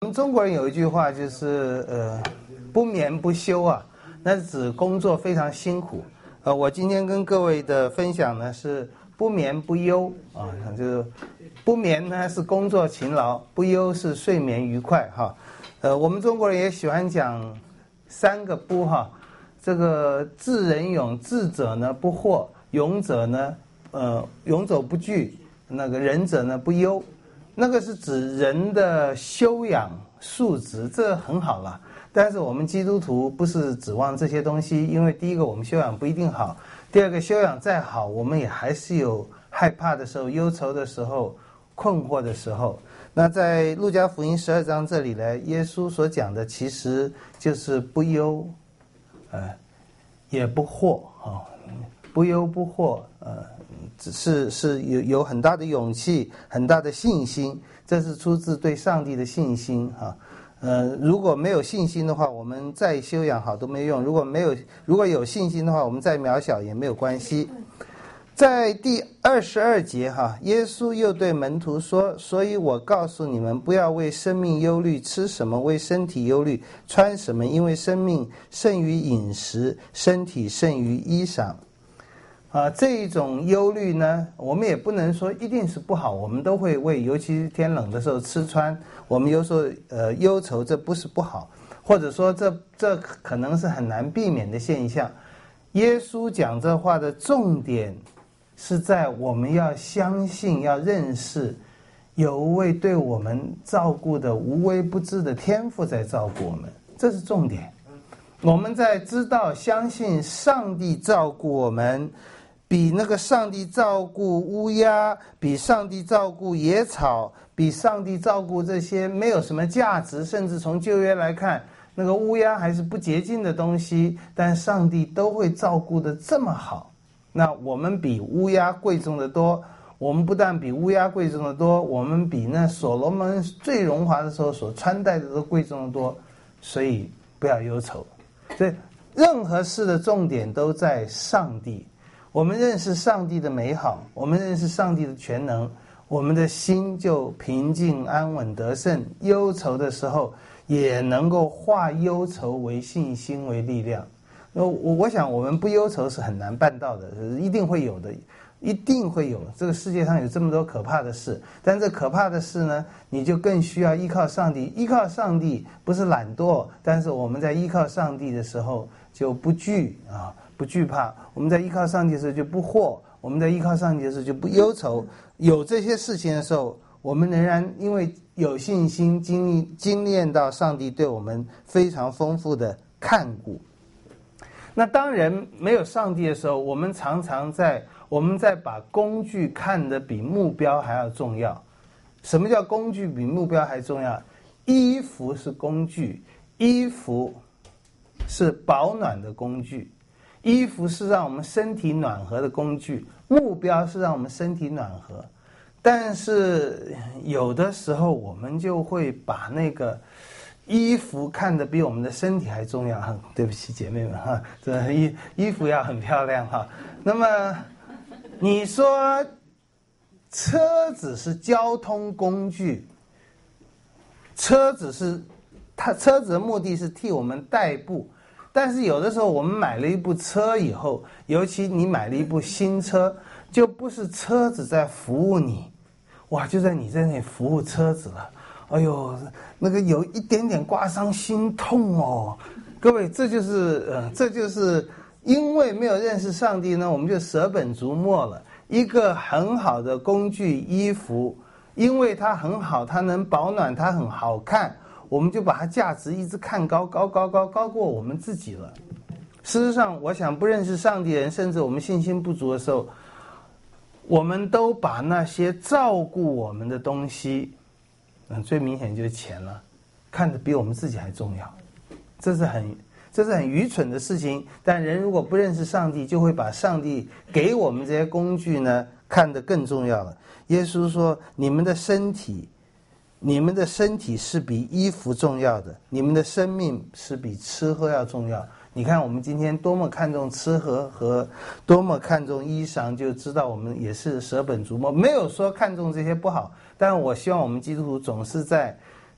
们中国人有一句话就是不眠不休啊，那是指工作非常辛苦。我今天跟各位的分享呢是不眠不忧啊，就是不眠呢是工作勤劳，不忧是睡眠愉快哈。我们中国人也喜欢讲三个不哈，这个智人勇，智者呢不惑，勇者呢勇者不惧，那个仁者呢不忧。那个是指人的修养素质，这很好了。但是我们基督徒不是指望这些东西，因为第一个我们修养不一定好，第二个修养再好，我们也还是有害怕的时候、忧愁的时候、困惑的时候。那在路加福音12章这里呢，耶稣所讲的其实就是不忧，也不惑啊，不忧不惑，只是有很大的勇气，很大的信心，这是出自对上帝的信心哈。如果没有信心的话，我们再修养好都没用；如果有信心的话，我们再渺小也没有关系。在第22节哈，耶稣又对门徒说：“所以我告诉你们，不要为生命忧虑，吃什么；为身体忧虑，穿什么。因为生命胜于饮食，身体胜于衣裳。”这一种忧虑呢，我们也不能说一定是不好，我们都会为，尤其是天冷的时候吃穿，我们有时候忧愁，这不是不好，或者说这可能是很难避免的现象。耶稣讲这话的重点是在我们要相信，要认识有一位对我们照顾的无微不至的天父在照顾我们，这是重点。我们在知道相信上帝照顾我们，比那个上帝照顾乌鸦，比上帝照顾野草，比上帝照顾这些没有什么价值，甚至从旧约来看，那个乌鸦还是不洁净的东西，但上帝都会照顾得这么好。那我们比乌鸦贵重的多，我们不但比乌鸦贵重的多，我们比那所罗门最荣华的时候所穿戴的都贵重的多，所以不要忧愁。所以任何事的重点都在上帝。我们认识上帝的美好，我们认识上帝的全能，我们的心就平静安稳得胜。忧愁的时候也能够化忧愁为信心为力量。我想我们不忧愁是很难办到的，一定会有的，一定会有。这个世界上有这么多可怕的事，但这可怕的事呢，你就更需要依靠上帝。依靠上帝不是懒惰，但是我们在依靠上帝的时候就不惧啊，不惧怕。我们在依靠上帝的时候就不惑，我们在依靠上帝的时候就不忧愁。有这些事情的时候，我们仍然因为有信心经验到上帝对我们非常丰富的看顾。那当人没有上帝的时候，我们常常在把工具看得比目标还要重要。什么叫工具比目标还重要？衣服是工具，衣服是保暖的工具，衣服是让我们身体暖和的工具，目标是让我们身体暖和。但是有的时候我们就会把那个衣服看得比我们的身体还重要。对不起姐妹们哈，这衣服要很漂亮哈。那么你说车子是交通工具，车子的目的是替我们代步，但是有的时候我们买了一部车以后，尤其你买了一部新车，就不是车子在服务你，哇，就在你在那里服务车子了。哎呦，那个有一点点刮伤心痛哦。各位，这就是因为没有认识上帝呢，我们就舍本逐末了。一个很好的工具衣服，因为它很好，它能保暖，它很好看，我们就把它价值一直看高过我们自己了。事实上，我想不认识上帝的人，甚至我们信心不足的时候，我们都把那些照顾我们的东西，最明显就是钱了，看得比我们自己还重要。这是很愚蠢的事情。但人如果不认识上帝，就会把上帝给我们这些工具呢看得更重要了。耶稣说，你们的身体是比衣服重要的，你们的生命是比吃喝要重要。你看我们今天多么看重吃喝和多么看重衣裳，就知道我们也是舍本逐末。没有说看重这些不好，但我希望我们基督徒总是在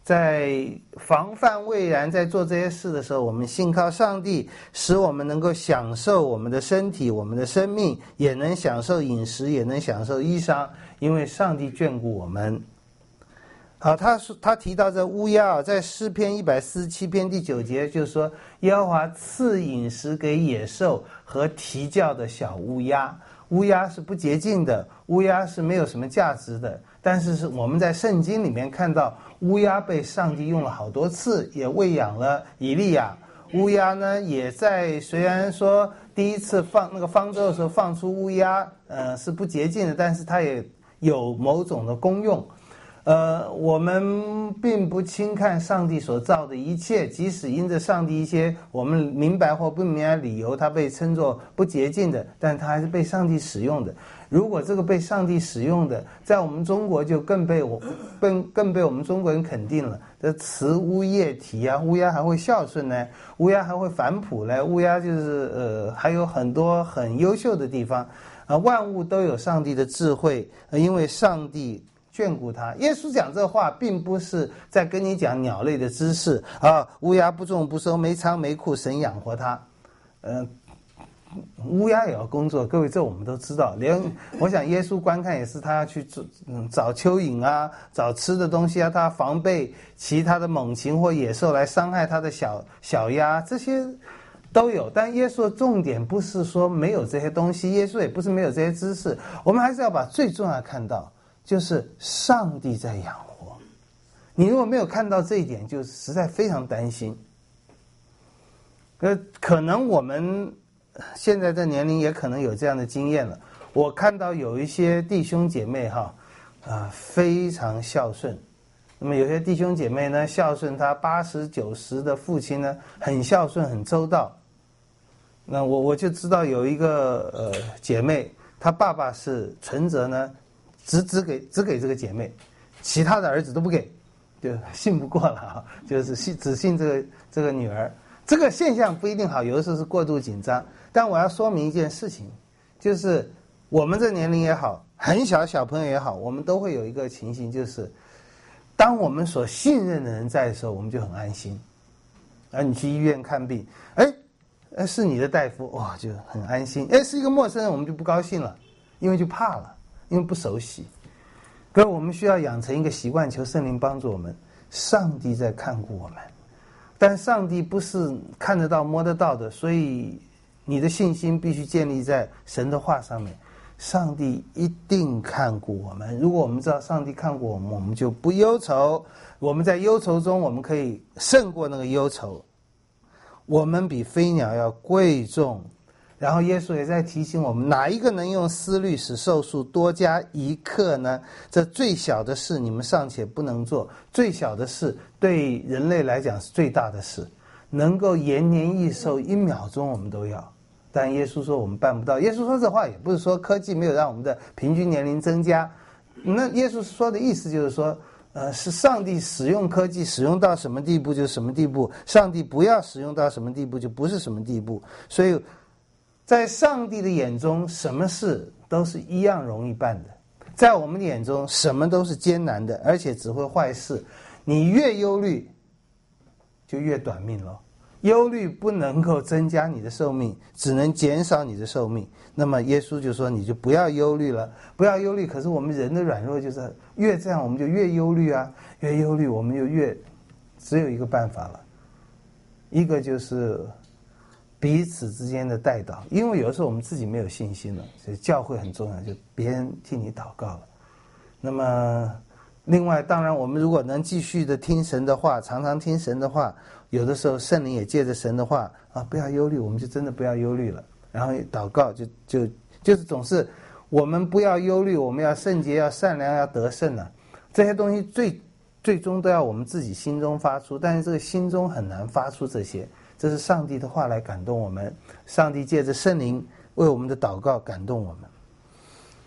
在防范未然，在做这些事的时候，我们信靠上帝，使我们能够享受我们的身体、我们的生命，也能享受饮食，也能享受衣裳，因为上帝眷顾我们。好，他提到这乌鸦在诗篇147篇第9节，就是说耶和华赐饮食给野兽和啼叫的小乌鸦。乌鸦是不洁净的，乌鸦是没有什么价值的，但是我们在圣经里面看到乌鸦被上帝用了好多次，也喂养了以利亚。乌鸦呢，也在虽然说第一次放那个方舟的时候放出乌鸦，是不洁净的，但是它也有某种的功用。我们并不轻看上帝所造的一切，即使因着上帝一些我们明白或不明白的理由，它被称作不洁净的，但它还是被上帝使用的。如果这个被上帝使用的，在我们中国就更被我们中国人肯定了。这慈乌夜啼啊，乌鸦还会孝顺呢，乌鸦还会反哺呢，乌鸦就是还有很多很优秀的地方啊。万物都有上帝的智慧，因为上帝眷顾他。耶稣讲这话并不是在跟你讲鸟类的知识啊，乌鸦不种不收，没仓没库，神养活它。乌鸦也要工作，各位这我们都知道。连我想耶稣观看也是他要去找蚯蚓啊，找吃的东西啊，他防备其他的猛禽或野兽来伤害他的小鸭，这些都有。但耶稣的重点不是说没有这些东西，耶稣也不是没有这些知识，我们还是要把最重要的看到，就是上帝在养活你。如果没有看到这一点，就实在非常担心。可能我们现在的年龄也可能有这样的经验了。我看到有一些弟兄姐妹非常孝顺。那么有些弟兄姐妹呢，孝顺他80、90的父亲呢，很孝顺，很周到。那我就知道有一个姐妹，她爸爸是存折呢，只给这个姐妹，其他的儿子都不给，就信不过了就是只信这个女儿。这个现象不一定好，有的时候是过度紧张。但我要说明一件事情，就是我们这年龄也好，很小朋友也好，我们都会有一个情形，就是当我们所信任的人在的时候，我们就很安心。你去医院看病，是你的大夫，哇，就很安心。是一个陌生人，我们就不高兴了，因为就怕了，因为不熟悉。可是我们需要养成一个习惯，求圣灵帮助我们。上帝在看顾我们，但上帝不是看得到摸得到的，所以你的信心必须建立在神的话上面。上帝一定看顾我们，如果我们知道上帝看顾我们，我们就不忧愁。我们在忧愁中，我们可以胜过那个忧愁。我们比飞鸟要贵重。然后耶稣也在提醒我们，哪一个能用思虑使寿数多加1刻呢？这最小的事你们尚且不能做，最小的事对人类来讲是最大的事，能够延年益寿1秒钟我们都要。但耶稣说我们办不到。耶稣说这话也不是说科技没有让我们的平均年龄增加，那耶稣说的意思就是说是上帝使用科技使用到什么地步就是什么地步，上帝不要使用到什么地步就不是什么地步。所以在上帝的眼中，什么事都是一样容易办的。在我们的眼中，什么都是艰难的，而且只会坏事。你越忧虑，就越短命了。忧虑不能够增加你的寿命，只能减少你的寿命。那么耶稣就说，你就不要忧虑了，不要忧虑。可是我们人的软弱就是越这样，我们就越忧虑啊，越忧虑，我们就越只有一个办法了，一个就是彼此之间的代祷。因为有的时候我们自己没有信心了，所以教会很重要，就别人替你祷告了。那么另外当然我们如果能继续的听神的话，常常听神的话，有的时候圣灵也借着神的话不要忧虑，我们就真的不要忧虑了。然后祷告就是总是我们不要忧虑，我们要圣洁，要善良，要得胜啊。这些东西最终都要我们自己心中发出，但是这个心中很难发出这些，这是上帝的话来感动我们，上帝借着圣灵为我们的祷告感动我们。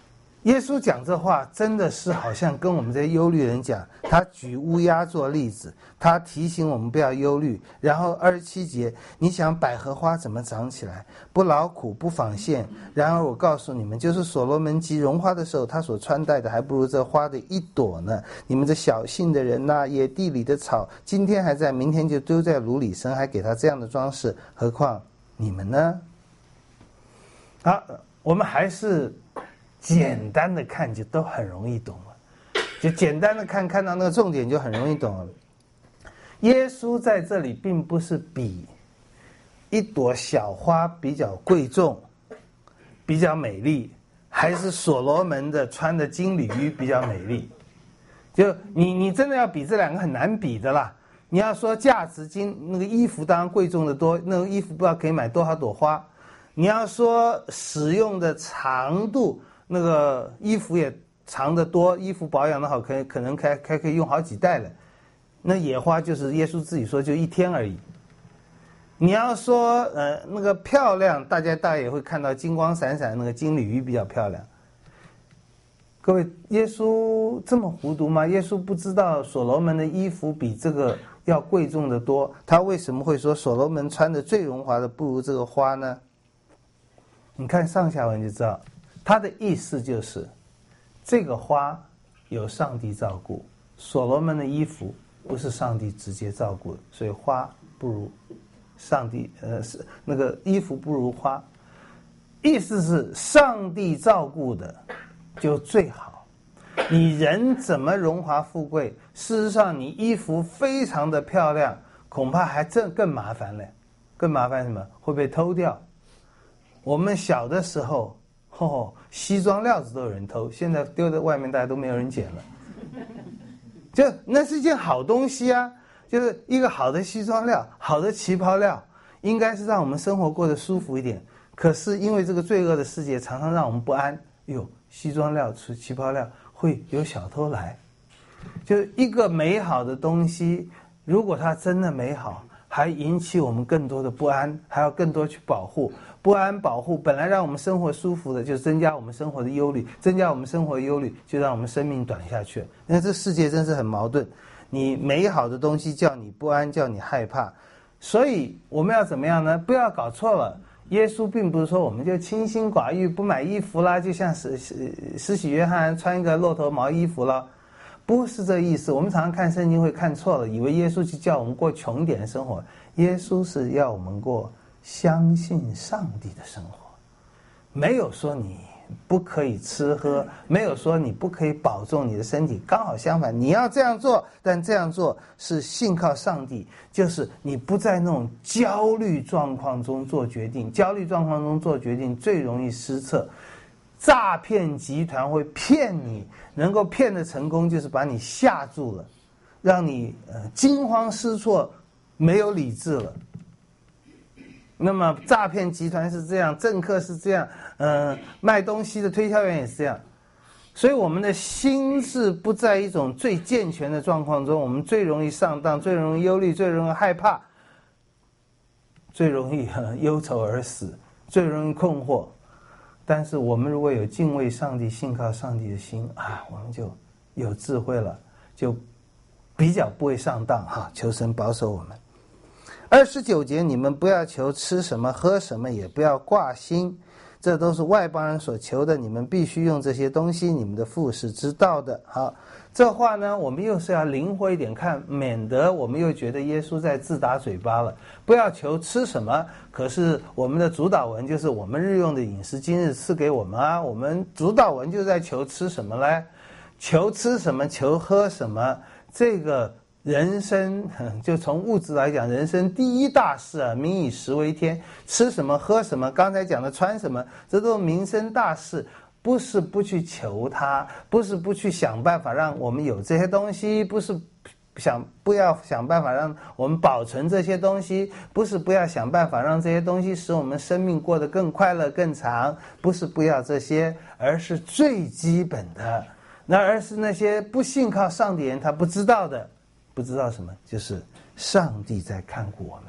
耶稣讲这话真的是好像跟我们这些忧虑人讲，他举乌鸦做例子，他提醒我们不要忧虑。然后27节，你想百合花怎么长起来，不劳苦不纺线，然而我告诉你们，就是所罗门极荣华的时候，他所穿戴的还不如这花的一朵呢。你们这小信的人呐，野地里的草今天还在，明天就丢在炉里，神还给他这样的装饰，何况你们呢？好，我们还是简单的看就都很容易懂了，就简单的看，看到那个重点就很容易懂了。耶稣在这里并不是比一朵小花比较贵重比较美丽，还是所罗门的穿的金缕衣比较美丽。就你真的要比，这两个很难比的啦。你要说价值金，那个衣服当然贵重的多，那个衣服不知道可以买多少朵花。你要说使用的长度，那个衣服也长得多，衣服保养的好，可能可以用好几代了。那野花就是耶稣自己说就1天而已。你要说那个漂亮，大家也会看到金光闪闪，那个金缕衣比较漂亮。各位，耶稣这么糊涂吗？耶稣不知道所罗门的衣服比这个要贵重的多，他为什么会说所罗门穿的最荣华的不如这个花呢？你看上下文就知道，他的意思就是这个花有上帝照顾，所罗门的衣服不是上帝直接照顾的，所以花不如上帝，是那个衣服不如花。意思是上帝照顾的就最好。你人怎么荣华富贵，事实上你衣服非常的漂亮，恐怕还更麻烦了。更麻烦什么？会被偷掉。我们小的时候，西装料子都有人偷，现在丢在外面大家都没有人捡了。就那是一件好东西啊，就是一个好的西装料，好的旗袍料，应该是让我们生活过得舒服一点。可是因为这个罪恶的世界常常让我们不安，西装料、旗袍料会有小偷来。就一个美好的东西，如果它真的美好，还引起我们更多的不安，还要更多去保护。不安保护本来让我们生活舒服的，就增加我们生活的忧虑，增加我们生活的忧虑，就让我们生命短下去。那这世界真是很矛盾，你美好的东西叫你不安，叫你害怕。所以我们要怎么样呢？不要搞错了，耶稣并不是说我们就清心寡欲不买衣服啦，就像施洗约翰穿一个骆驼毛衣服了，不是这意思。我们常常看圣经会看错了，以为耶稣就叫我们过穷点的生活。耶稣是要我们过相信上帝的生活，没有说你不可以吃喝，没有说你不可以保重你的身体，刚好相反，你要这样做，但这样做是信靠上帝，就是你不在那种焦虑状况中做决定。焦虑状况中做决定最容易失策，诈骗集团会骗你，能够骗得成功就是把你吓住了，让你惊慌失措，没有理智了。那么诈骗集团是这样，政客是这样，卖东西的推销员也是这样。所以我们的心智不在一种最健全的状况中，我们最容易上当，最容易忧虑，最容易害怕，最容易忧愁而死，最容易困惑。但是我们如果有敬畏上帝、信靠上帝的心啊，我们就有智慧了，就比较不会上当哈。求神保守我们。29节，你们不要求吃什么喝什么，也不要挂心，这都是外邦人所求的，你们必须用这些东西，你们的父是知道的。好，这话呢我们又是要灵活一点看，免得我们又觉得耶稣在自打嘴巴了。不要求吃什么，可是我们的主导文就是我们日用的饮食今日赐给我们啊，我们主导文就在求吃什么嘞？求吃什么，求喝什么，这个人生就从物质来讲，人生第一大事啊，民以食为天，吃什么喝什么，刚才讲的穿什么，这都是民生大事。不是不去求它，不是不去想办法让我们有这些东西，不是不要想办法让我们保存这些东西，不是不要想办法让这些东西使我们生命过得更快乐更长，不是不要这些，而是最基本的，而是那些不信靠上帝人他不知道的。不知道什么，就是上帝在看顾我们。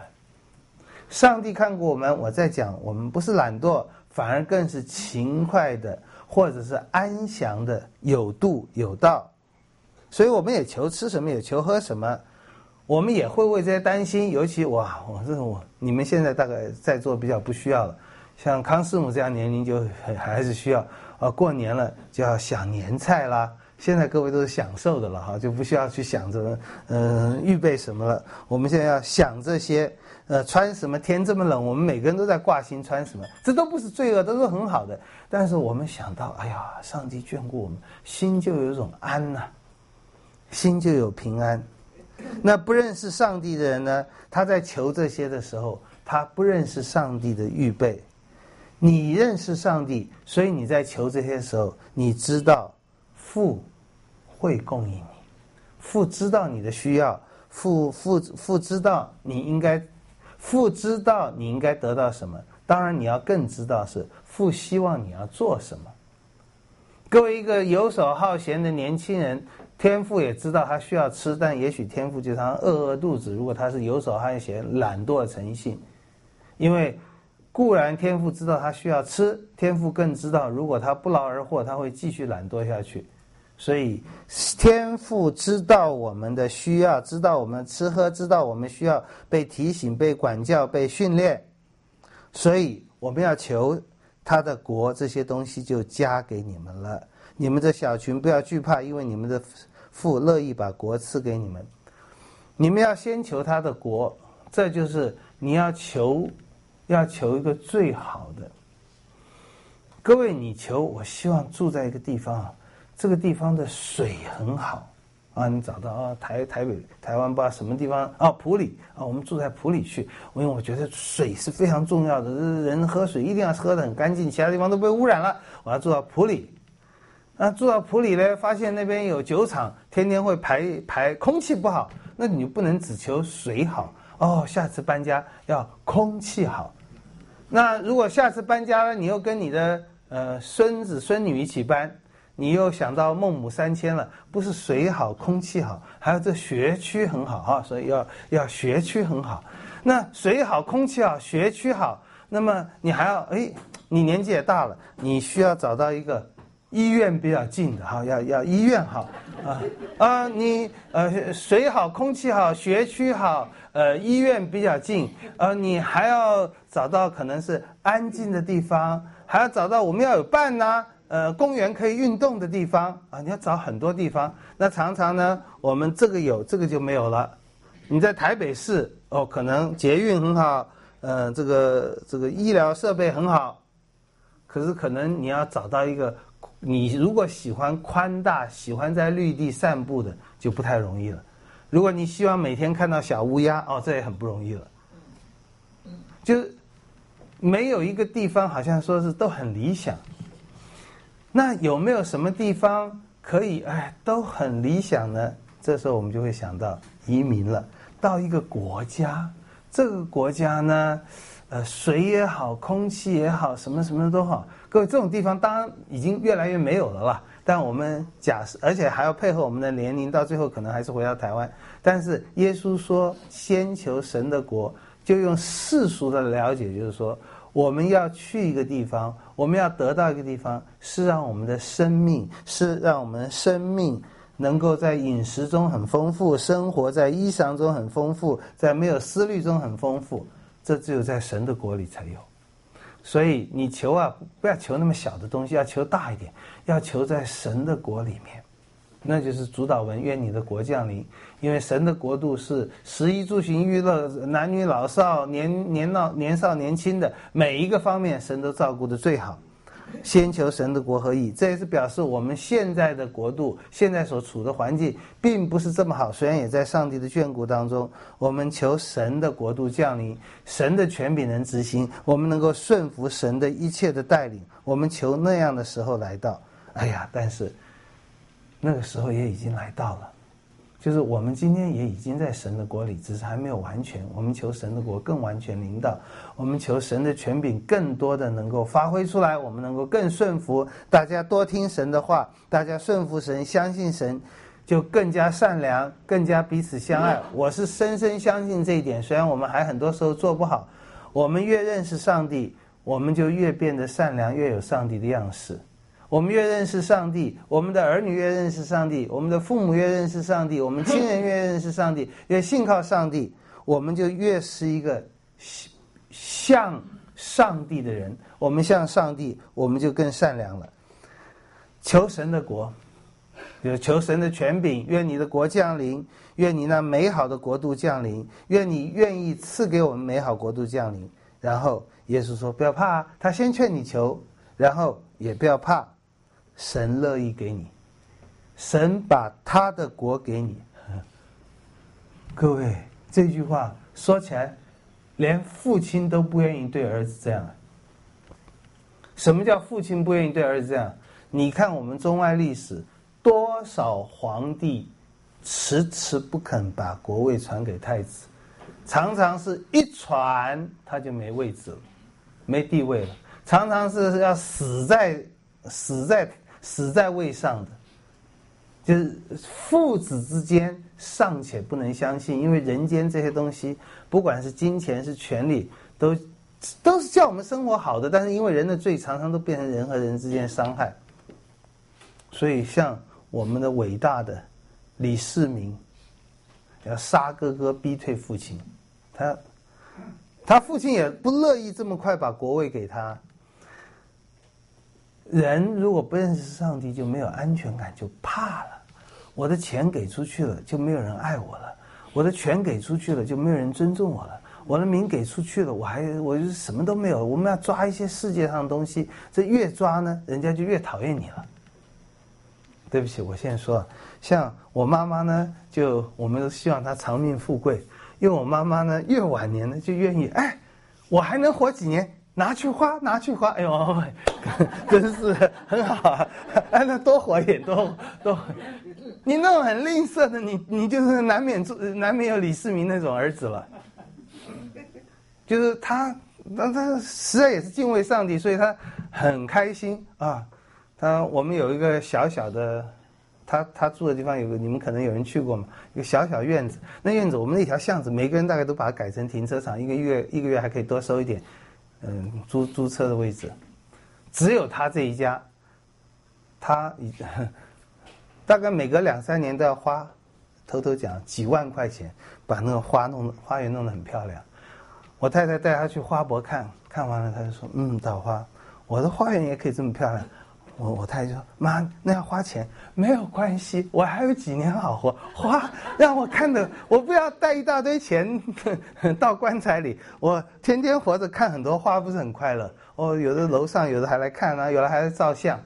上帝看顾我们，我在讲，我们不是懒惰，反而更是勤快的或者是安详的、有度有道。所以我们也求吃什么，也求喝什么，我们也会为这些担心。尤其你们现在大概在座比较不需要了，像康师母这样年龄就还是需要过年了就要想年菜啦。现在各位都是享受的了哈，就不需要去想着预备什么了。我们现在要想这些穿什么，天这么冷，我们每个人都在挂心穿什么，这都不是罪恶，都是很好的。但是我们想到，哎呀，上帝眷顾我们，心就有一种安呐，心就有平安。那不认识上帝的人呢，他在求这些的时候，他不认识上帝的预备。你认识上帝，所以你在求这些的时候，你知道父会供应你，父知道你的需要，父知道你应该得到什么。当然你要更知道是父希望你要做什么。各位，一个游手好闲的年轻人，天父也知道他需要吃，但也许天父就常饿肚子，如果他是游手好闲懒惰成性。因为固然天父知道他需要吃，天父更知道如果他不劳而获，他会继续懒惰下去。所以天父知道我们的需要，知道我们吃喝，知道我们需要被提醒、被管教、被训练，所以我们要求他的国，这些东西就加给你们了。你们这小群不要惧怕，因为你们的父乐意把国赐给你们。你们要先求他的国，这就是你要求一个最好的。各位，你求我希望住在一个地方，这个地方的水很好啊，你找到台湾不知道什么地方埔里我们住在埔里去，因为我觉得水是非常重要的，人喝水一定要喝得很干净，其他地方都被污染了，我要住到埔里。住到埔里呢，发现那边有酒厂，天天会排空气不好，那你不能只求水好下次搬家要空气好。那如果下次搬家了，你又跟你的孙子孙女一起搬，你又想到孟母3000了，不是水好空气好，还有这学区很好所以要学区很好。那水好空气好学区好，那么你还要你年纪也大了，你需要找到一个医院比较近的要医院好你水好空气好学区好医院比较近你还要找到可能是安静的地方，还要找到我们要有伴公园可以运动的地方你要找很多地方。那常常呢，我们这个有，这个就没有了。你在台北市可能捷运很好，这个医疗设备很好，可是可能你要找到一个，你如果喜欢宽大，喜欢在绿地散步的，就不太容易了。如果你希望每天看到小乌鸦这也很不容易了。就是没有一个地方好像说是都很理想。那有没有什么地方可以都很理想呢？这时候我们就会想到移民了，到一个国家，这个国家呢水也好，空气也好，什么什么都好。各位，这种地方当然已经越来越没有了啦，但我们假设，而且还要配合我们的年龄，到最后可能还是回到台湾。但是耶稣说先求神的国，就用世俗的了解，就是说我们要去一个地方，我们要得到一个地方，是让我们的生命能够在饮食中很丰富，生活在衣裳中很丰富，在没有思虑中很丰富。这只有在神的国里才有。所以你求不要求那么小的东西，要求大一点，要求在神的国里面。那就是主祷文，愿你的国降临。因为神的国度是食衣住行娱乐，男女老少年少年轻的每一个方面，神都照顾得最好。先求神的国和义，这也是表示我们现在的国度，现在所处的环境并不是这么好，虽然也在上帝的眷顾当中。我们求神的国度降临，神的权柄能执行，我们能够顺服神的一切的带领，我们求那样的时候来到。但是那个时候也已经来到了，就是我们今天也已经在神的国里，只是还没有完全。我们求神的国更完全临到，我们求神的权柄更多的能够发挥出来，我们能够更顺服。大家多听神的话，大家顺服神，相信神，就更加善良，更加彼此相爱。我是深深相信这一点，虽然我们还很多时候做不好。我们越认识上帝，我们就越变得善良，越有上帝的样式。 我们越认识上帝，我们的儿女越认识上帝，我们的父母越认识上帝，我们亲人越认识上帝，越信靠上帝，我们就越是一个像上帝的人。我们像上帝，我们就更善良了。求神的国，就是求神的权柄，愿你的国降临，愿你那美好的国度降临，愿你愿意赐给我们美好国度降临。然后耶稣说不要怕，他先劝你求，然后也不要怕，神乐意给你，神把他的国给你。各位，这句话说起来连父亲都不愿意对儿子这样。什么叫父亲不愿意对儿子这样？你看我们中外历史，多少皇帝迟迟不肯把国位传给太子，常常是一传他就没位置了，没地位了，常常是要死在位上的。就是父子之间尚且不能相信，因为人间这些东西，不管是金钱是权力，都是叫我们生活好的，但是因为人的罪，常常都变成人和人之间伤害。所以像我们的伟大的李世民，要杀哥哥逼退父亲，他父亲也不乐意这么快把国位给他。人如果不认识上帝，就没有安全感，就怕了。我的钱给出去了，就没有人爱我了；我的权给出去了，就没有人尊重我了；我的名给出去了，我就什么都没有。我们要抓一些世界上的东西，这越抓呢，人家就越讨厌你了。对不起，我现在说，像我妈妈呢，我们都希望她长命富贵，因为我妈妈呢，越晚年呢就愿意，我还能活几年，拿去花，哎呦，真是很好啊！那多活一点，多。你那种很吝啬的，你就是难免有李世民那种儿子了。就是他实在也是敬畏上帝，所以他很开心啊。我们有一个小小的，他住的地方有个，你们可能有人去过嘛，一个小小院子。那院子我们那条巷子，每个人大概都把它改成停车场，一个月还可以多收一点，租车的位置。只有他这一家，大概每隔2-3年都要花，偷讲几万块钱，把那个花园弄得很漂亮。我太太带他去花博看完了，他就说：“导花，我的花园也可以这么漂亮。”我太太说：“妈，那要花钱。”没有关系，我还有几年好活，花让我看的，我不要带一大堆钱到棺材里，我天天活着看很多花，不是很快乐？有的楼上有的还来看啊，有的还来照相。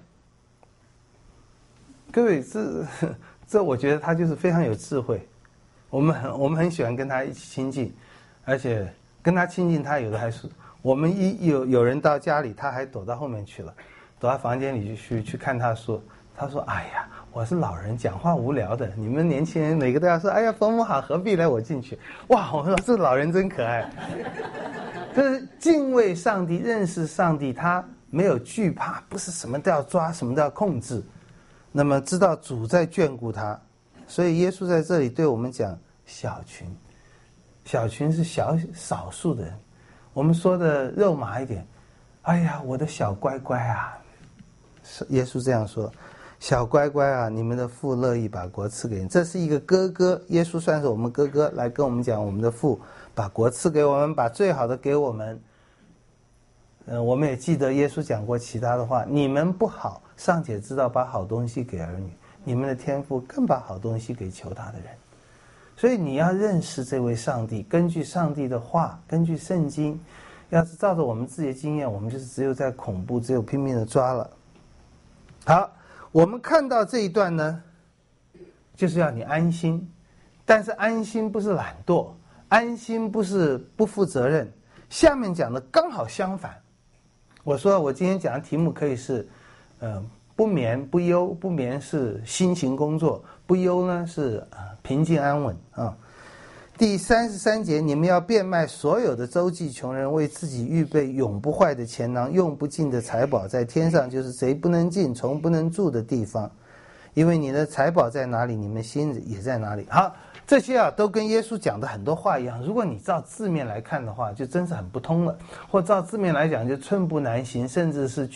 各位，这我觉得他就是非常有智慧。我们很喜欢跟他一起亲近，而且跟他亲近，他有的还是我们有人到家里，他还躲到后面去了。躲到房间里去看他说，哎呀，我是老人，讲话无聊的，你们年轻人每个都要说，哎呀，佛母好，何必来我进去？哇，我说这老人真可爱。就是敬畏上帝，认识上帝，他没有惧怕，不是什么都要抓，什么都要控制。那么知道主在眷顾他，所以耶稣在这里对我们讲小群是少数的人。我们说的肉麻一点，哎呀，我的小乖乖啊。耶稣这样说，小乖乖啊，你们的父乐意把国赐给你。这是一个哥哥，耶稣算是我们哥哥，来跟我们讲我们的父把国赐给我们，把最好的给我们。我们也记得耶稣讲过其他的话，你们不好，尚且知道把好东西给儿女，你们的天父更把好东西给求他的人。所以你要认识这位上帝，根据上帝的话，根据圣经，要是照着我们自己的经验，我们就是只有在恐怖，只有拼命的抓了。好，我们看到这一段呢，就是要你安心，但是安心不是懒惰，安心不是不负责任。下面讲的刚好相反。我说我今天讲的题目可以是不眠不忧，不眠是辛勤工作，不忧呢是平静安稳啊。第33节，你们要变卖所有的周济穷人，为自己预备永不坏的钱囊，用不尽的财宝在天上，就是贼不能进，虫不能住的地方。因为你的财宝在哪里，你们心也在哪里。好，这些都跟耶稣讲的很多话一样。如果你照字面来看的话，就真是很不通了；或照字面来讲，就寸步难行，甚至是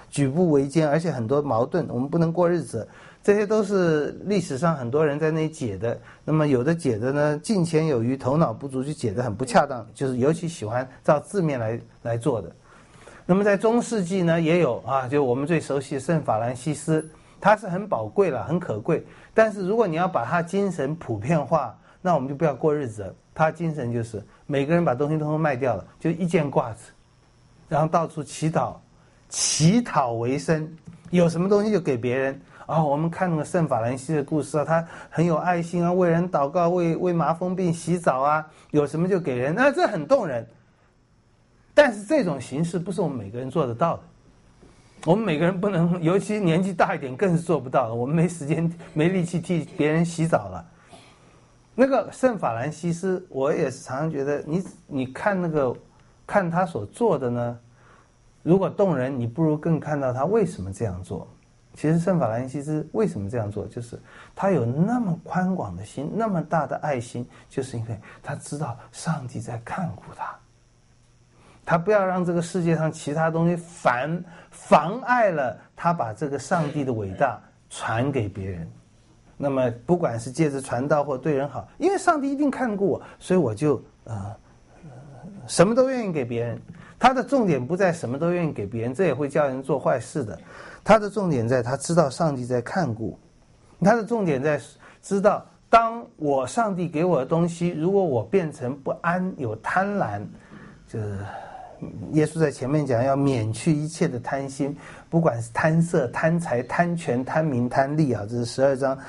举步维艰，而且很多矛盾，我们不能过日子。这些都是历史上很多人在那里解的。那么有的解的呢，敬钱有余，头脑不足，就解得很不恰当，就是尤其喜欢照字面来做的。那么在中世纪呢，也有啊，就我们最熟悉的圣法兰西斯，他是很宝贵了，很可贵。但是如果你要把他精神普遍化，那我们就不要过日子了。他精神就是每个人把东西都卖掉了，就一件褂子，然后到处乞讨为生，有什么东西就给别人。我们看那个圣法兰西的故事啊，他很有爱心啊，为人祷告，为麻风病洗澡啊，有什么就给人，那这很动人。但是这种形式不是我们每个人做得到的，我们每个人不能，尤其年纪大一点更是做不到的。我们没时间没力气替别人洗澡了。那个圣法兰西斯，我也是常常觉得，你看看他所做的呢，如果动人，你不如更看到他为什么这样做。其实圣法兰西斯为什么这样做，就是他有那么宽广的心，那么大的爱心，就是因为他知道上帝在看顾他，他不要让这个世界上其他东西妨碍了他把这个上帝的伟大传给别人。那么不管是借着传道或对人好，因为上帝一定看顾我，所以我就什么都愿意给别人。他的重点不在什么都愿意给别人，这也会叫人做坏事的。他的重点在他知道上帝在看顾，他的重点在知道，当我上帝给我的东西，如果我变成不安有贪婪，就是耶稣在前面讲要免去一切的贪心，不管是贪色、贪财、贪权、贪名、贪利啊，这是12章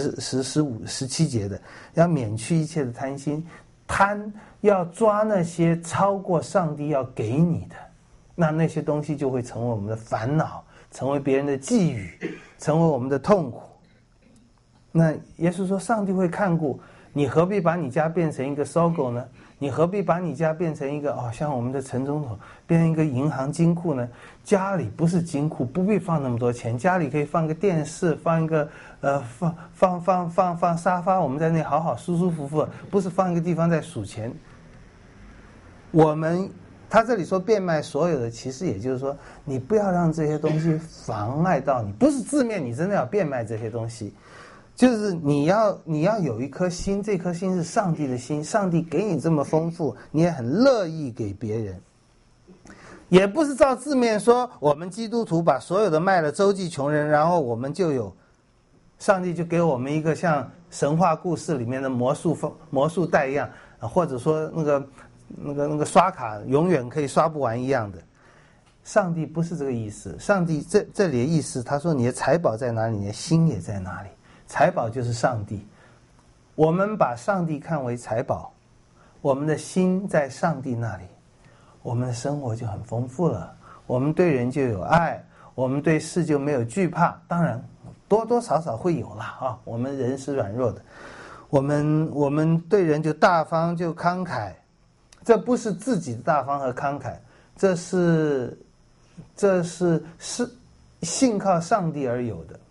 10、15、17节的，要免去一切的贪心，要抓那些超过上帝要给你的，那些东西就会成为我们的烦恼，成为别人的觊觎，成为我们的痛苦。那耶稣说上帝会看顾，你何必把你家变成一个搜狗呢？你何必把你家变成一个像我们的陈总统变成一个银行金库呢？家里不是金库，不必放那么多钱，家里可以放个电视，放一个放沙发，我们在那好好舒舒服服，不是放一个地方在数钱。他这里说变卖所有的，其实也就是说，你不要让这些东西妨碍到你，不是字面你真的要变卖这些东西，就是你要有一颗心，这颗心是上帝的心，上帝给你这么丰富，你也很乐意给别人。也不是照字面说，我们基督徒把所有的卖了周济穷人，然后我们就有上帝就给我们一个像神话故事里面的魔术袋一样，或者说那个刷卡永远可以刷不完一样的。上帝不是这个意思，上帝这里的意思，他说你的财宝在哪里，你的心也在哪里。财宝就是上帝，我们把上帝看为财宝，我们的心在上帝那里，我们的生活就很丰富了，我们对人就有爱，我们对事就没有惧怕。当然多多少少会有啦啊，我们人是软弱的，我们对人就大方就慷慨，这不是自己的大方和慷慨，这是信靠上帝而有的。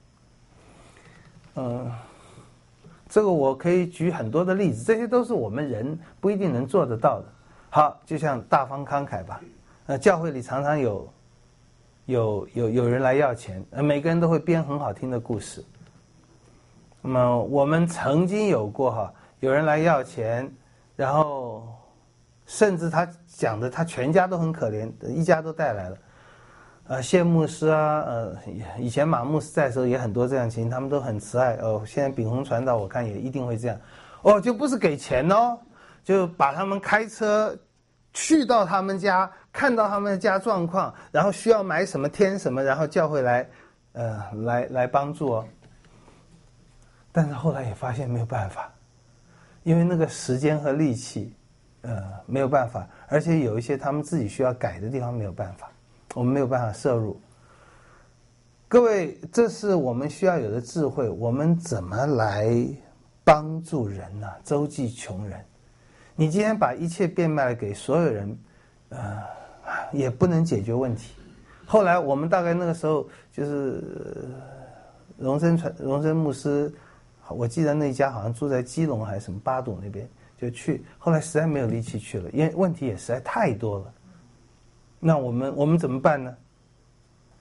这个我可以举很多的例子，这些都是我们人不一定能做得到的。好，就像大方慷慨吧，教会里常常有人来要钱，每个人都会编很好听的故事。那么我们曾经有过有人来要钱，然后甚至他讲的他全家都很可怜，一家都带来了。谢牧师以前马牧师在的时候也很多这样情形，他们都很慈爱。现在秉宏传道我看也一定会这样。就不是给钱就把他们开车去到他们家，看到他们的家状况，然后需要买什么添什么，然后教会来帮助但是后来也发现没有办法，因为那个时间和力气没有办法，而且有一些他们自己需要改的地方没有办法，我们没有办法摄入。各位，这是我们需要有的智慧，我们怎么来帮助人呢？周济穷人。你今天把一切变卖了给所有人，也不能解决问题。后来我们大概那个时候就是荣生牧师，我记得那一家好像住在基隆还是什么八堵那边，就去，后来实在没有力气去了，因为问题也实在太多了。那我们怎么办呢？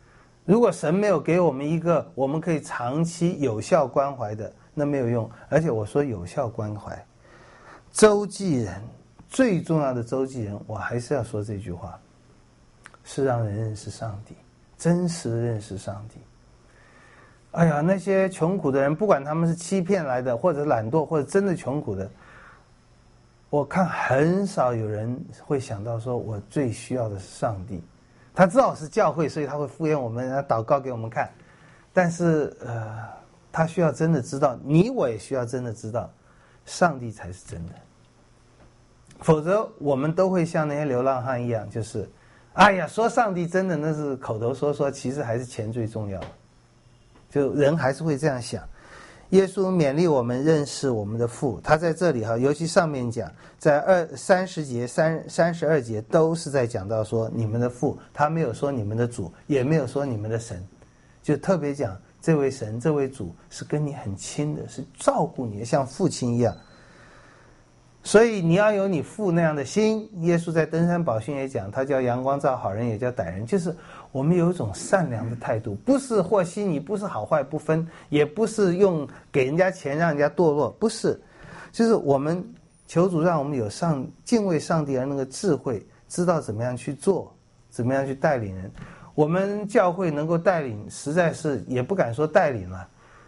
如果神没有给我们一个我们可以长期有效关怀的，那没有用。而且我说有效关怀，周济人最重要的周济人，我还是要说这句话，是让人认识上帝，真实认识上帝。哎呀，那些穷苦的人，不管他们是欺骗来的，或者懒惰，或者真的穷苦的，我看很少有人会想到说，我最需要的是上帝。他知道是教会，所以他会敷衍我们，然后祷告给我们看。但是他需要真的知道，你我也需要真的知道，上帝才是真的。否则我们都会像那些流浪汉一样，就是哎呀，说上帝真的那是口头说说，其实还是钱最重要。就人还是会这样想。耶稣勉励我们认识我们的父，他在这里尤其上面讲，在30节、32节都是在讲到说你们的父，他没有说你们的主，也没有说你们的神，就特别讲这位神、这位主是跟你很亲的，是照顾你的，像父亲一样。所以你要有你父那样的心。耶稣在登山宝训也讲，他叫阳光照好人，也叫歹人，就是我们有一种善良的态度，不是和稀泥，不是好坏不分，也不是用给人家钱让人家堕落，不是，就是我们求主让我们有敬畏上帝的那个智慧，知道怎么样去做，怎么样去带领人。我们教会能够带领，实在是也不敢说带领了，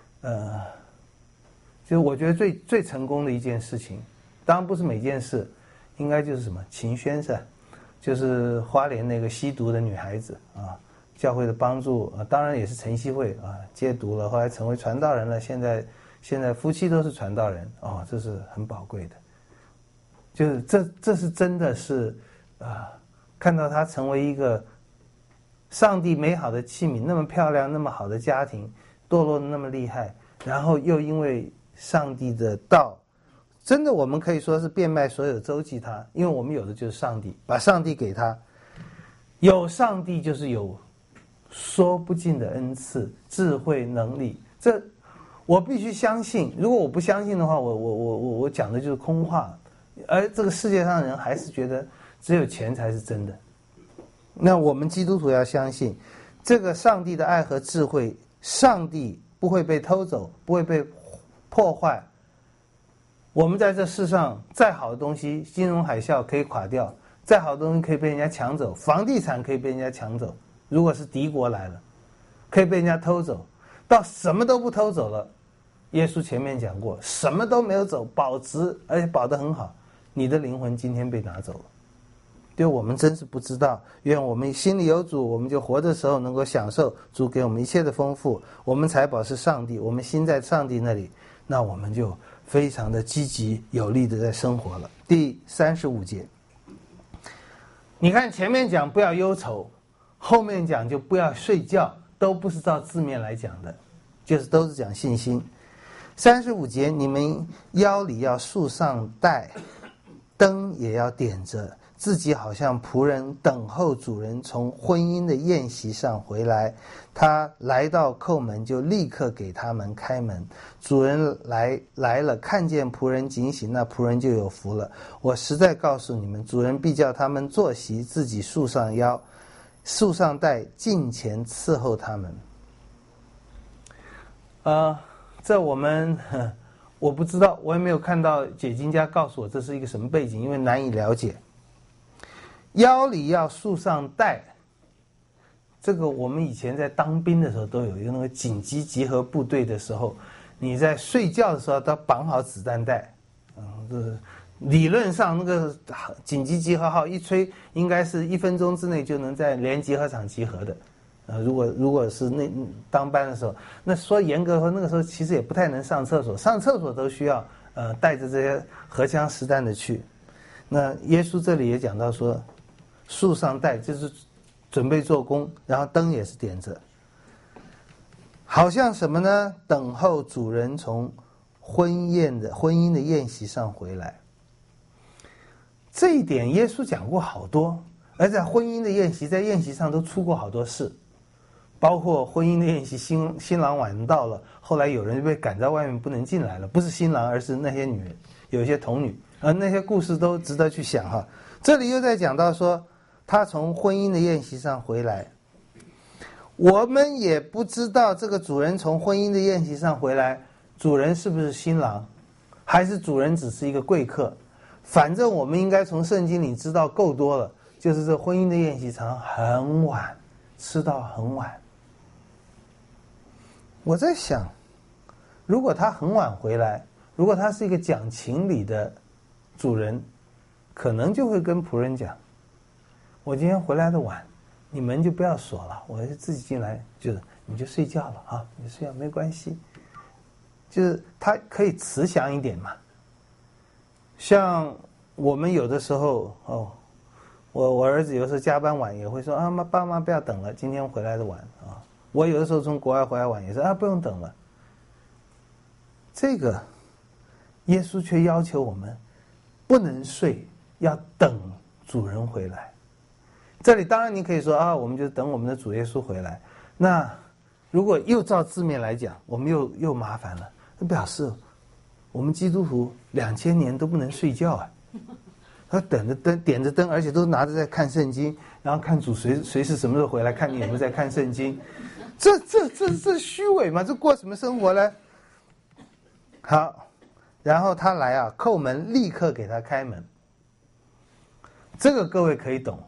就是我觉得最成功的一件事情，当然不是每件事，应该就是什么秦宣噻，就是花莲那个吸毒的女孩子啊，教会的帮助当然也是晨曦会戒毒了，后来成为传道人了，现在夫妻都是传道人这是很宝贵的。就是这是真的是看到她成为一个上帝美好的器皿，那么漂亮，那么好的家庭，堕落的那么厉害，然后又因为上帝的道，真的我们可以说是变卖所有周济他，因为我们有的就是上帝，把上帝给他，有上帝就是有说不尽的恩赐、智慧、能力，这我必须相信。如果我不相信的话，我讲的就是空话。而这个世界上的人还是觉得只有钱才是真的。那我们基督徒要相信，这个上帝的爱和智慧，上帝不会被偷走，不会被破坏。我们在这世上再好的东西，金融海啸可以垮掉，再好的东西可以被人家抢走，房地产可以被人家抢走，如果是敌国来了，可以被人家偷走，到什么都不偷走了。耶稣前面讲过，什么都没有走，保值，而且保得很好，你的灵魂今天被拿走了。对，我们真是不知道。愿我们心里有主，我们就活的时候能够享受主给我们一切的丰富。我们财宝是上帝，我们心在上帝那里，那我们就非常的积极有力的在生活了。第35节，你看前面讲不要忧愁，后面讲就不要睡觉，都不是照字面来讲的，就是都是讲信心。35节，你们腰里要束上带，灯也要点着，自己好像仆人等候主人从婚姻的宴席上回来，他来到叩门，就立刻给他们开门。主人来了，看见仆人警醒，那仆人就有福了。我实在告诉你们，主人必叫他们坐席，自己束上腰，束上带，近前伺候他们。这我不知道，我也没有看到解经家告诉我这是一个什么背景，因为难以了解。腰里要束上带，这个我们以前在当兵的时候都有一个那个紧急集合部队的时候，你在睡觉的时候都绑好子弹带。理论上那个紧急集合号一吹，应该是1分钟之内就能在连集合场集合的。如果是当班的时候，那说严格说那个时候其实也不太能上厕所，上厕所都需要带着这些荷枪实弹的去。那耶稣这里也讲到说，束上带就是准备做工，然后灯也是点着，好像什么呢？等候主人从婚姻的宴席上回来。这一点耶稣讲过好多，而在婚姻的宴席，在宴席上都出过好多事，包括婚姻的宴席，新郎晚到了，后来有人被赶在外面不能进来了，不是新郎，而是那些女人，有一些童女，那些故事都值得去想哈。这里又在讲到说，他从婚姻的宴席上回来， 我们也不知道这个主人从婚姻的宴席上回来，主人是不是新郎，还是主人只是一个贵客。反正我们应该从圣经里知道够多了，就是这婚姻的宴席常很晚，吃到很晚。我在想，如果他很晚回来，如果他是一个讲情理的主人，可能就会跟仆人讲，我今天回来的晚，你门就不要锁了，我就自己进来，就是你就睡觉了啊，你睡觉没关系。就是他可以慈祥一点嘛。像我们有的时候我儿子有时候加班晚也会说啊，爸妈不要等了，今天回来的晚啊。我有的时候从国外回来晚也说啊，不用等了。这个耶稣却要求我们不能睡，要等主人回来。这里当然你可以说啊，我们就等我们的主耶稣回来。那如果又照字面来讲，我们又麻烦了，那表示我们基督徒2000年都不能睡觉啊。他等着灯，点着灯，而且都拿着在看圣经，然后看主随时什么时候回来，看你有没有在看圣经。这虚伪吗？这过什么生活呢？好，然后他来啊，叩门，立刻给他开门。这个各位可以懂。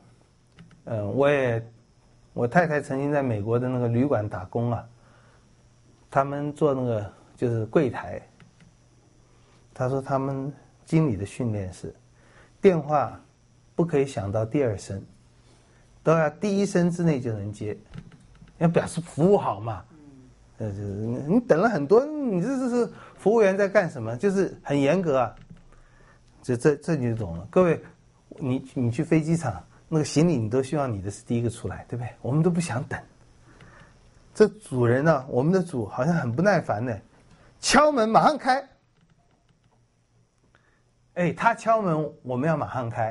我太太曾经在美国的那个旅馆打工啊，他们做那个就是柜台。他说他们经理的训练是，电话不可以响到第2声，都要第1声之内就能接，要表示服务好嘛。你等了很多，你这是服务员在干什么？就是很严格啊。这你就懂了。各位，你去飞机场，那个行李你都希望你的是第一个出来，对不对？我们都不想等。这主人呢，我们的主好像很不耐烦呢，敲门马上开。他敲门，我们要马上开。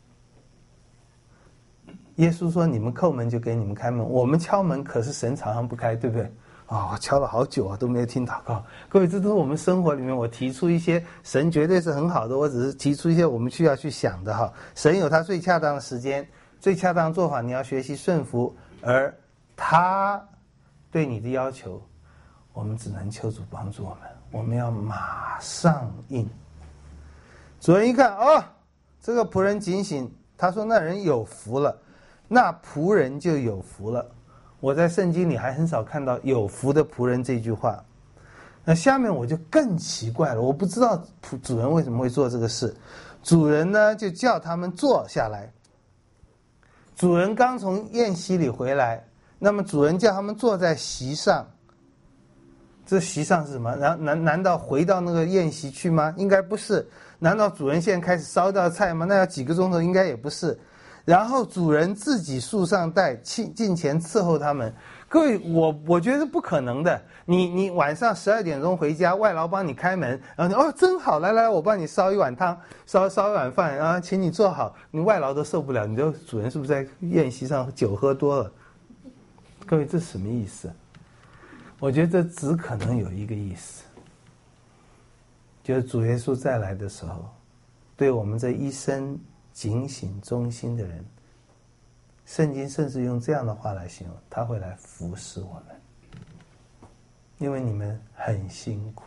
耶稣说：“你们叩门就给你们开门。”我们敲门可是神常常不开，对不对？我敲了好久啊，都没有听祷告。各位，这都是我们生活里面，我提出一些神绝对是很好的，我只是提出一些我们需要去想的哈。神有他最恰当的时间，最恰当的做法，你要学习顺服，而他对你的要求，我们只能求主帮助我们，我们要马上应。主人一看，这个仆人警醒，他说那人有福了，那仆人就有福了。我在圣经里还很少看到有福的仆人这句话。那下面我就更奇怪了，我不知道主人为什么会做这个事。主人呢就叫他们坐下来。主人刚从宴席里回来，那么主人叫他们坐在席上。这席上是什么？难道回到那个宴席去吗？应该不是。难道主人现在开始烧道菜吗？那要几个钟头？应该也不是。然后主人自己束上带，进前伺候他们。各位，我觉得是不可能的。你晚上12点钟回家，外劳帮你开门，然后你真好，来，我帮你烧一碗汤，烧一碗饭啊，请你坐好。你外劳都受不了，你的主人是不是在宴席上酒喝多了？各位，这什么意思？我觉得这只可能有一个意思，就是主耶稣再来的时候，对我们这一生警醒忠心的人，圣经甚至用这样的话来形容，他会来服侍我们，因为你们很辛苦，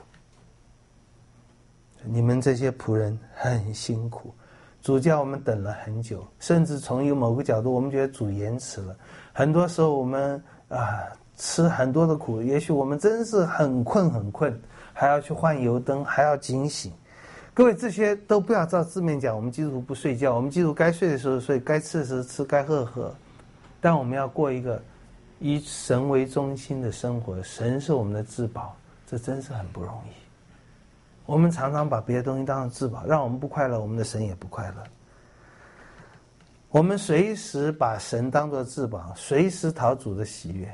你们这些仆人很辛苦，主叫我们等了很久，甚至从某个角度我们觉得主延迟了，很多时候我们吃很多的苦，也许我们真是很困，还要去换油灯，还要警醒。各位，这些都不要照字面讲，我们基督徒不睡觉，我们基督徒该睡的时候睡，该吃的时候吃，该喝的喝。但我们要过一个以神为中心的生活，神是我们的至宝，这真是很不容易。我们常常把别的东西当成至宝，让我们不快乐，我们的神也不快乐。我们随时把神当作至宝，随时讨主的喜悦。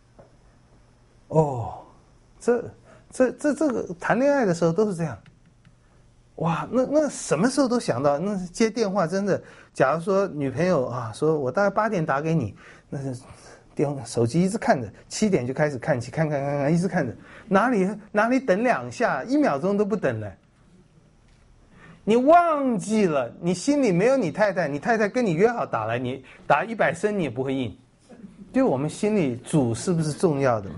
这个谈恋爱的时候都是这样。哇，那什么时候都想到，那接电话真的，假如说女朋友说我大概8点打给你，那是手机一直看着，7点就开始看，一直看着，哪里等2下，1秒钟都不等了。你忘记了，你心里没有你太太，你太太跟你约好打来，你打100声你也不会应。 就我们心里主是不是重要的嘛？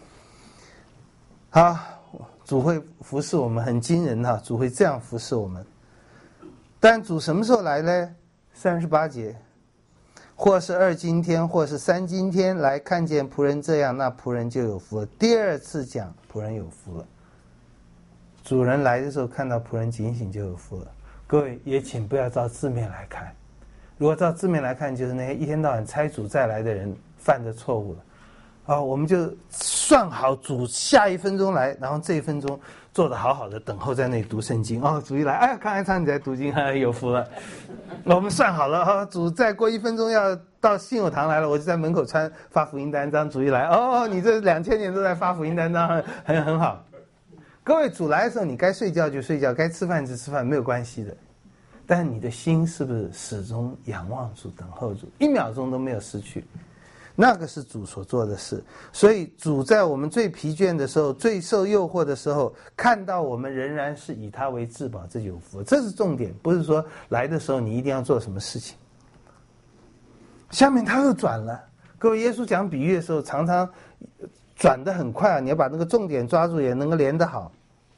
好，主会服侍我们，很惊人哈，主会这样服侍我们。但主什么时候来呢？38节，或是2今天，或是3今天，来看见仆人这样，那仆人就有福了。第二次讲仆人有福了。主人来的时候看到仆人警醒就有福了。各位也请不要照字面来看，如果照字面来看，就是那些一天到晚猜主再来的人犯的错误了。我们就算好主下1分钟来，然后这1分钟坐得好好的等候在那里读圣经。主一来，哎呀，看看你在读经，有福了。我们算好了，主再过1分钟要到信友堂来了，我就在门口发福音单张。主一来，你这2000年都在发福音单张，很好。各位，主来的时候，你该睡觉就睡觉，该吃饭就吃饭，没有关系的。但是你的心是不是始终仰望主、等候主，1秒钟都没有失去？那个是主所做的事。所以主在我们最疲倦的时候、最受诱惑的时候，看到我们仍然是以他为至宝，这就有福。这是重点，不是说来的时候你一定要做什么事情。下面他又转了。各位，耶稣讲比喻的时候，常常转得很快，你要把那个重点抓住，也能够连得好。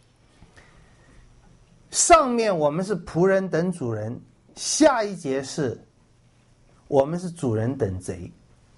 上面我们是仆人等主人，下一节是我们是主人等贼。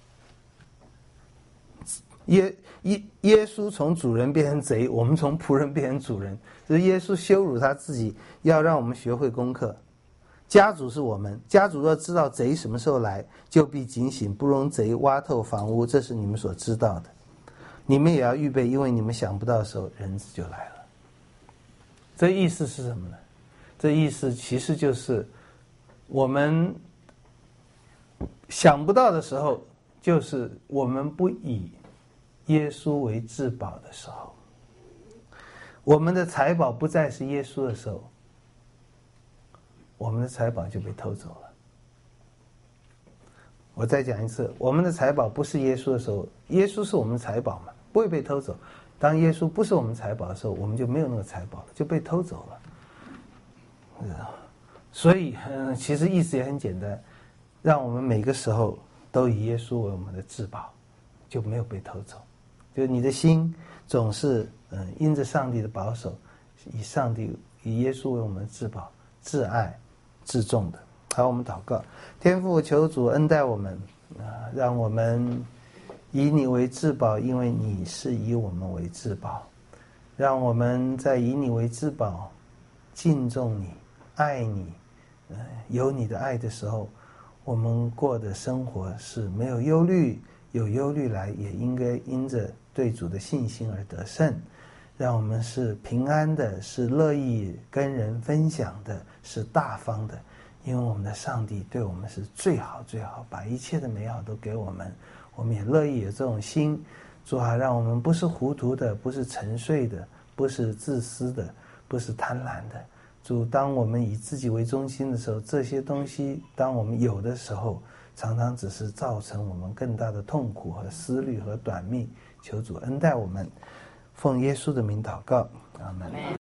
耶稣从主人变成贼，我们从仆人变成主人，这是耶稣羞辱他自己，要让我们学会功课。家主是我们，家主若知道贼什么时候来，就必警醒，不容贼挖透房屋，这是你们所知道的。你们也要预备，因为你们想不到的时候，人子就来了。这意思是什么呢？这意思其实就是我们想不到的时候，就是我们不以耶稣为至宝的时候，我们的财宝不再是耶稣的时候，我们的财宝就被偷走了。我再讲一次，我们的财宝不是耶稣的时候，耶稣是我们的财宝嘛，不会被偷走。当耶稣不是我们财宝的时候，我们就没有那个财宝了，就被偷走了。所以其实意思也很简单，让我们每个时候都以耶稣为我们的至宝，就没有被偷走。就你的心总是因着上帝的保守，以耶稣为我们的至宝、至爱、至重的。好，我们祷告。天父，求主恩待我们，让我们以你为至宝，因为你是以我们为至宝。让我们在以你为至宝、敬重你、爱你、有你的爱的时候，我们过的生活是没有忧虑，有忧虑来也应该因着对主的信心而得胜。让我们是平安的，是乐意跟人分享的，是大方的，因为我们的上帝对我们是最好最好，把一切的美好都给我们，我们也乐意有这种心。主啊，让我们不是糊涂的，不是沉睡的，不是自私的，不是贪婪的。主，当我们以自己为中心的时候，这些东西当我们有的时候，常常只是造成我们更大的痛苦和思虑和短命。求主恩待我们，奉耶稣的名祷告，阿们。